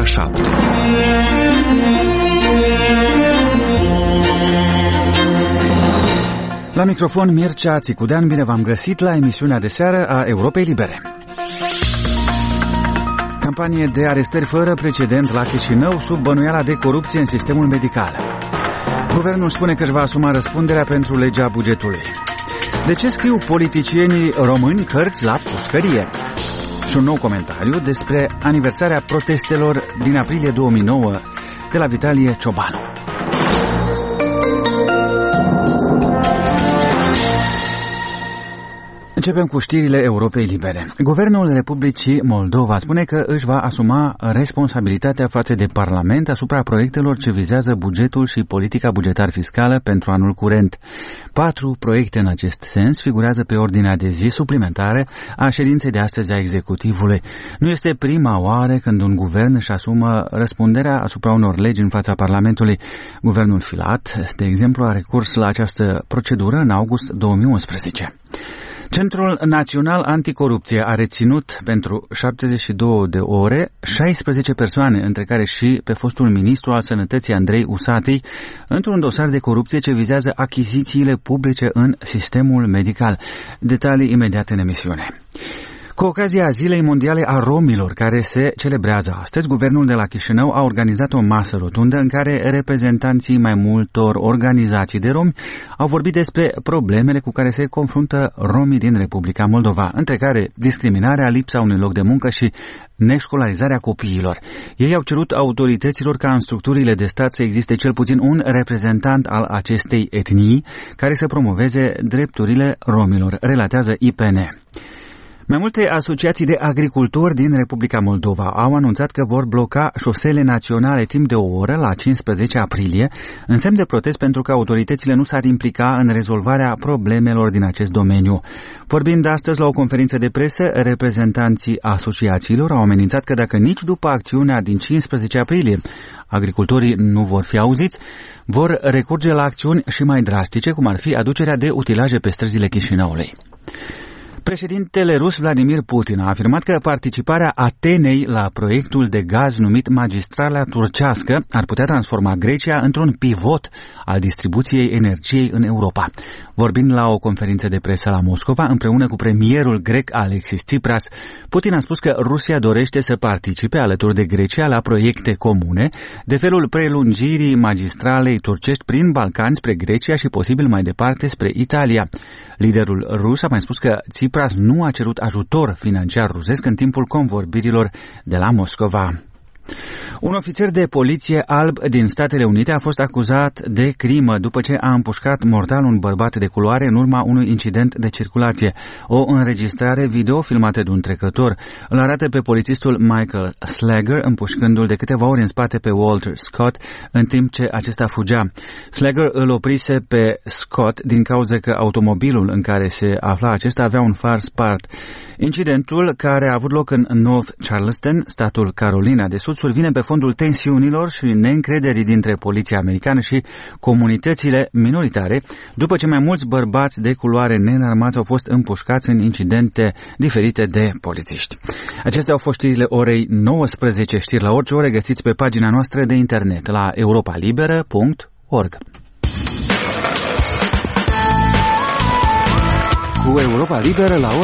7. La microfon Mircea Țicudean, bine v-am găsit la emisiunea de seară a Europei Libere. Campanie de arestări fără precedent la Chișinău sub bănuiala de corupție în sistemul medical. Guvernul spune că își va asuma răspunderea pentru legea bugetului. De ce scriu politicienii români cărți la pușcărie? Și un nou comentariu despre aniversarea protestelor din aprilie 2009 de la Vitalie Ciobanu. Începem cu știrile Europei Libere. Guvernul Republicii Moldova spune că își va asuma responsabilitatea față de Parlament asupra proiectelor ce vizează bugetul și politica bugetar-fiscală pentru anul curent. 4 proiecte în acest sens figurează pe ordinea de zi suplimentare a ședinței de astăzi a executivului. Nu este prima oară când un guvern își asumă răspunderea asupra unor legi în fața Parlamentului. Guvernul Filat, de exemplu, a recurs la această procedură în august 2011. Centrul Național Anticorupție a reținut pentru 72 de ore 16 persoane, între care și pe fostul ministru al Sănătății Andrei Usatîi, într-un dosar de corupție ce vizează achizițiile publice în sistemul medical. Detalii imediat în emisiune. Cu ocazia Zilei Mondiale a Romilor, care se celebrează astăzi, guvernul de la Chișinău a organizat o masă rotundă în care reprezentanții mai multor organizații de romi au vorbit despre problemele cu care se confruntă romii din Republica Moldova, între care discriminarea, lipsa unui loc de muncă și neșcolarizarea copiilor. Ei au cerut autorităților ca în structurile de stat să existe cel puțin un reprezentant al acestei etnii care să promoveze drepturile romilor, relatează IPN. Mai multe asociații de agricultori din Republica Moldova au anunțat că vor bloca șosele naționale timp de o oră la 15 aprilie, în semn de protest pentru că autoritățile nu s-ar implica în rezolvarea problemelor din acest domeniu. Vorbind astăzi la o conferință de presă, reprezentanții asociațiilor au amenințat că dacă nici după acțiunea din 15 aprilie agricultorii nu vor fi auziți, vor recurge la acțiuni și mai drastice, cum ar fi aducerea de utilaje pe străzile Chișinăului. Președintele rus Vladimir Putin a afirmat că participarea Atenei la proiectul de gaz numit Magistrala Turcească ar putea transforma Grecia într-un pivot al distribuției energiei în Europa. Vorbind la o conferință de presă la Moscova, împreună cu premierul grec Alexis Tsipras, Putin a spus că Rusia dorește să participe alături de Grecia la proiecte comune, de felul prelungirii magistralei turcești prin Balcani spre Grecia și posibil mai departe spre Italia. Liderul rus a mai spus că Tsipras nu a cerut ajutor financiar rusesc în timpul convorbirilor de la Moscova. Un ofițer de poliție alb din Statele Unite a fost acuzat de crimă după ce a împușcat mortal un bărbat de culoare în urma unui incident de circulație. O înregistrare video filmată de un trecător îl arată pe polițistul Michael Slager împușcându-l de câteva ori în spate pe Walter Scott în timp ce acesta fugea. Slager îl oprise pe Scott din cauza că automobilul în care se afla acesta avea un far spart. Incidentul, care a avut loc în North Charleston, statul Carolina de Sud, survine pe fondul tensiunilor și neîncrederii dintre poliția americană și comunitățile minoritare, după ce mai mulți bărbați de culoare neînarmați au fost împușcați în incidente diferite de polițiști. Acestea au fost știrile orei 19, știri la orice oră găsiți pe pagina noastră de internet la europalibera.org. Cu Europa Liberă la